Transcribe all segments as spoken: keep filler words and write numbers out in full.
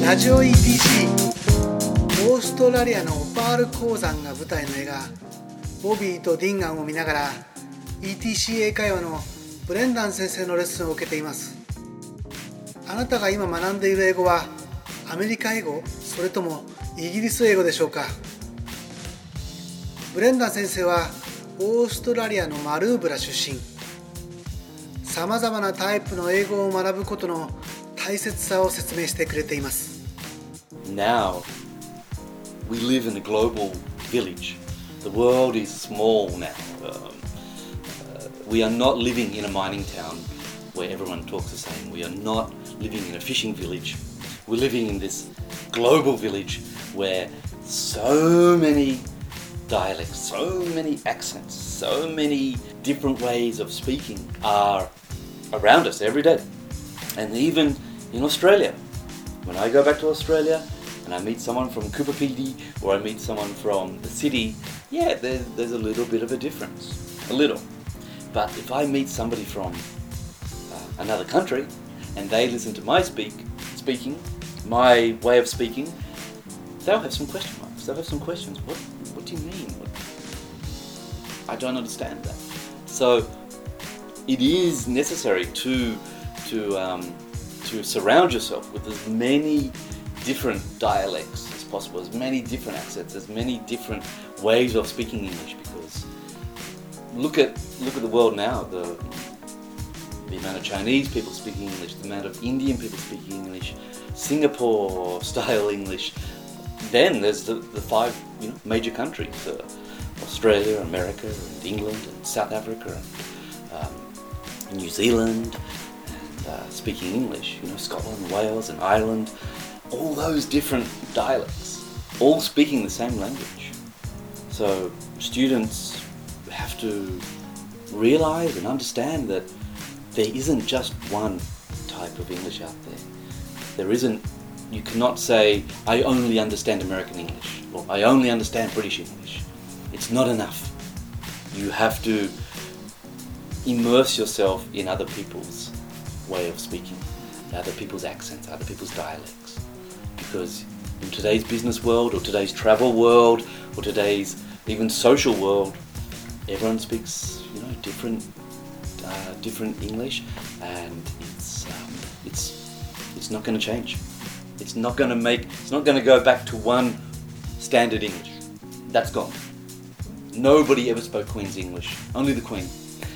ラジオ イーティーシー オーストラリアのオパール鉱山が舞台の映画ボビーとディンガンを見ながら イーティーシー 英会話のブレンダン先生のレッスンを受けています。あなたが今学んでいる英語はアメリカ英語、それともイギリス英語でしょうか。ブレンダン先生はオーストラリアのマルーブラ出身。さまざまなタイプの英語を学ぶことの大切さを説明してくれています。 Now, we live in a global village. The world is small now. Um, uh, we are not living in a mining town where everyone talks the same. We are not living in a fishing village. We're living in this global village where so many dialects, so many accents, so many different ways of speaking are around us every day. And even in Australia, when I go back to Australia and I meet someone from Cooper Pedy or I meet someone from the city, yeah, there's, there's a little bit of a difference, a little. But if I meet somebody from uh, another country and they listen to my speak, speaking, my way of speaking, they'll have some question marks. They'll have some questions. What, what do you mean? What? I don't understand that. So it is necessary to to um, to surround yourself with as many different dialects as possible, as many different accents, as many different ways of speaking English. Because look at look at the world now. The the amount of Chinese people speaking English, the amount of Indian people speaking English, Singapore style English. Then there's the, the five you know major countries: uh, Australia, America, and England, and South Africa, and um, New Zealand. Uh, speaking English, you know, Scotland, Wales and Ireland, all those different dialects, all speaking the same language. So students have to realize and understand that there isn't just one type of English out there. There isn't, you cannot say, I only understand American English, or I only understand British English. It's not enough. You have to immerse yourself in other people's way of speaking, other people's accents, other people's dialects. Because in today's business world, or today's travel world, or today's even social world, everyone speaks, you know, different, uh, different English, and it's, um, it's, it's not going to change. It's not going to make, it's not going to go back to one standard English. That's gone. Nobody ever spoke Queen's English. Only the Queen.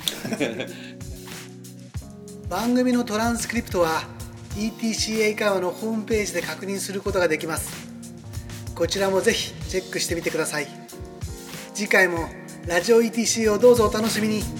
番組のトランスクリプトは イーティーシー 英会話のホームページで確認することができます。こちらもぜひチェックしてみてください。次回もラジオ イーティーシー をどうぞお楽しみに。